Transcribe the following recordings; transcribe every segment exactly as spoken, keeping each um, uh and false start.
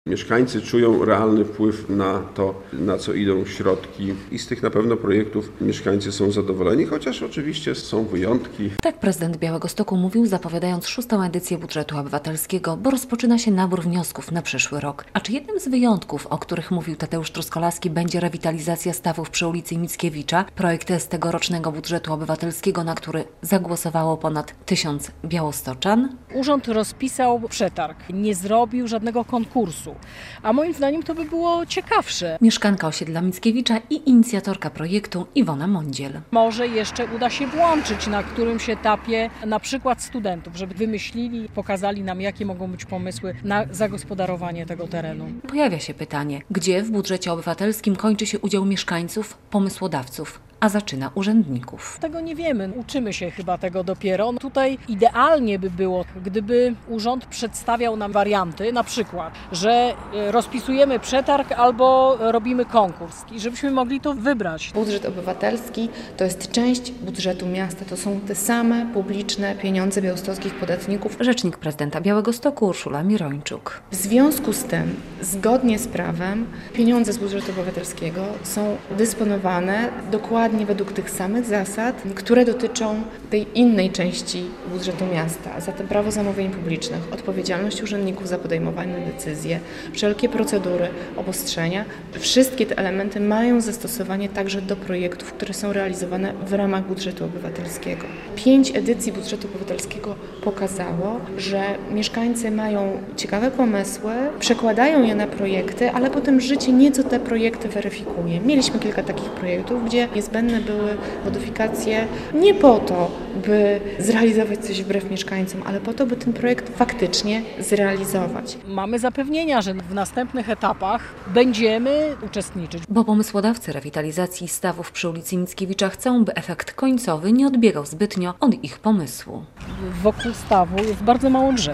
Mieszkańcy czują realny wpływ na to, na co idą środki i z tych na pewno projektów mieszkańcy są zadowoleni, chociaż oczywiście są wyjątki. Tak prezydent Białegostoku mówił, zapowiadając szóstą edycję budżetu obywatelskiego, bo rozpoczyna się nabór wniosków na przyszły rok. A czy jednym z wyjątków, o których mówił Tadeusz Truskolaski, będzie rewitalizacja stawów przy ulicy Mickiewicza, projekt z tegorocznego budżetu obywatelskiego, na który zagłosowało ponad tysiąc białostoczan? Urząd rozpisał przetarg, nie zrobił żadnego konkursu. A moim zdaniem to by było ciekawsze. Mieszkanka osiedla Mickiewicza i inicjatorka projektu Iwona Mądziel. Może jeszcze uda się włączyć na którymś etapie na przykład studentów, żeby wymyślili, pokazali nam, jakie mogą być pomysły na zagospodarowanie tego terenu. Pojawia się pytanie, gdzie w budżecie obywatelskim kończy się udział mieszkańców, pomysłodawców, a zaczyna urzędników. Tego nie wiemy, uczymy się chyba tego dopiero. Tutaj idealnie by było, gdyby urząd przedstawiał nam warianty, na przykład, że rozpisujemy przetarg albo robimy konkurs i żebyśmy mogli to wybrać. Budżet obywatelski to jest część budżetu miasta, to są te same publiczne pieniądze białostockich podatników. Rzecznik prezydenta Białegostoku Urszula Mirończuk. W związku z tym, zgodnie z prawem, pieniądze z budżetu obywatelskiego są dysponowane dokładnie według tych samych zasad, które dotyczą tej innej części budżetu miasta. A zatem prawo zamówień publicznych, odpowiedzialność urzędników za podejmowane decyzje, wszelkie procedury, obostrzenia, wszystkie te elementy mają zastosowanie także do projektów, które są realizowane w ramach budżetu obywatelskiego. Pięć edycji budżetu obywatelskiego pokazało, że mieszkańcy mają ciekawe pomysły, przekładają je na projekty, ale potem życie nieco te projekty weryfikuje. Mieliśmy kilka takich projektów, gdzie niezbędne były modyfikacje nie po to, by zrealizować coś wbrew mieszkańcom, ale po to, by ten projekt faktycznie zrealizować. Mamy zapewnienia, że w następnych etapach będziemy uczestniczyć. Bo pomysłodawcy rewitalizacji stawów przy ulicy Mickiewicza chcą, by efekt końcowy nie odbiegał zbytnio od ich pomysłu. Wokół stawu jest bardzo mało drzew.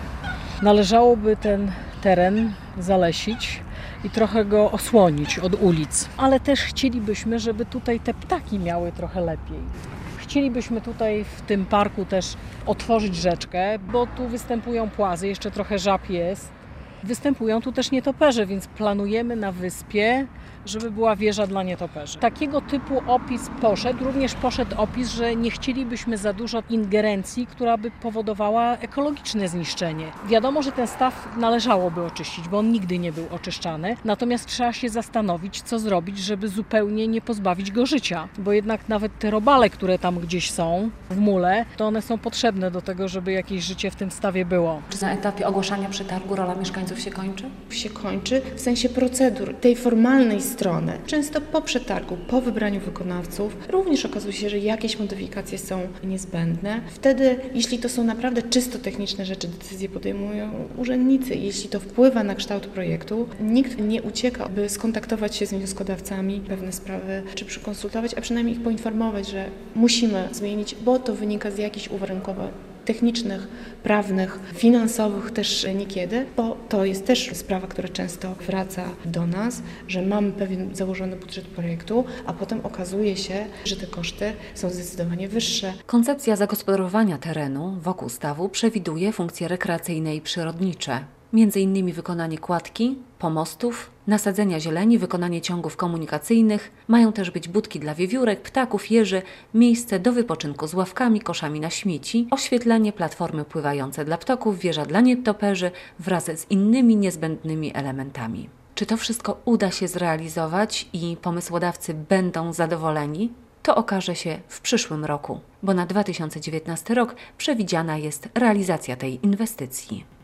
Należałoby ten teren zalesić i trochę go osłonić od ulic. Ale też chcielibyśmy, żeby tutaj te ptaki miały trochę lepiej. Chcielibyśmy tutaj w tym parku też otworzyć rzeczkę, bo tu występują płazy, jeszcze trochę żab jest. Występują tu też nietoperze, więc planujemy na wyspie, żeby była wieża dla nietoperzy. Takiego typu opis poszedł, również poszedł opis, że nie chcielibyśmy za dużo ingerencji, która by powodowała ekologiczne zniszczenie. Wiadomo, że ten staw należałoby oczyścić, bo on nigdy nie był oczyszczany, natomiast trzeba się zastanowić, co zrobić, żeby zupełnie nie pozbawić go życia, bo jednak nawet te robale, które tam gdzieś są w mule, to one są potrzebne do tego, żeby jakieś życie w tym stawie było. Czy na etapie ogłaszania przetargu rola mieszkańców się kończy? Się kończy w sensie procedur, tej formalnej strony. Często po przetargu, po wybraniu wykonawców, również okazuje się, że jakieś modyfikacje są niezbędne. Wtedy, jeśli to są naprawdę czysto techniczne rzeczy, decyzje podejmują urzędnicy. Jeśli to wpływa na kształt projektu, nikt nie ucieka, by skontaktować się z wnioskodawcami, pewne sprawy czy przekonsultować, a przynajmniej ich poinformować, że musimy zmienić, bo to wynika z jakichś uwarunkowań technicznych, prawnych, finansowych też niekiedy, bo to jest też sprawa, która często wraca do nas, że mamy pewien założony budżet projektu, a potem okazuje się, że te koszty są zdecydowanie wyższe. Koncepcja zagospodarowania terenu wokół stawu przewiduje funkcje rekreacyjne i przyrodnicze. Między innymi wykonanie kładki, pomostów, nasadzenia zieleni, wykonanie ciągów komunikacyjnych. Mają też być budki dla wiewiórek, ptaków, jeży, miejsce do wypoczynku z ławkami, koszami na śmieci, oświetlenie, platformy pływające dla ptaków, wieża dla nietoperzy wraz z innymi niezbędnymi elementami. Czy to wszystko uda się zrealizować i pomysłodawcy będą zadowoleni? To okaże się w przyszłym roku, bo na dwa tysiące dziewiętnasty rok przewidziana jest realizacja tej inwestycji.